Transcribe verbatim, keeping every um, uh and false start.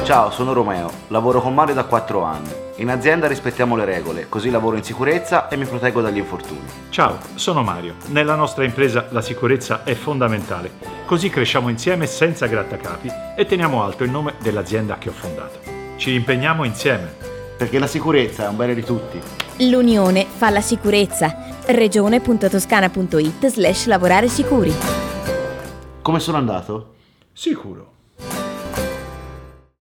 Ciao, sono Romeo, lavoro con Mario da quattro anni. In azienda rispettiamo le regole, così lavoro in sicurezza e mi proteggo dagli infortuni. Ciao, sono Mario. Nella nostra impresa la sicurezza è fondamentale, così cresciamo insieme senza grattacapi e teniamo alto il nome dell'azienda che ho fondato. Ci impegniamo insieme. Perché la sicurezza è un bene di tutti. L'Unione fa la sicurezza. regione punto toscana punto it slash lavorare sicuri. Come sono andato? Sicuro.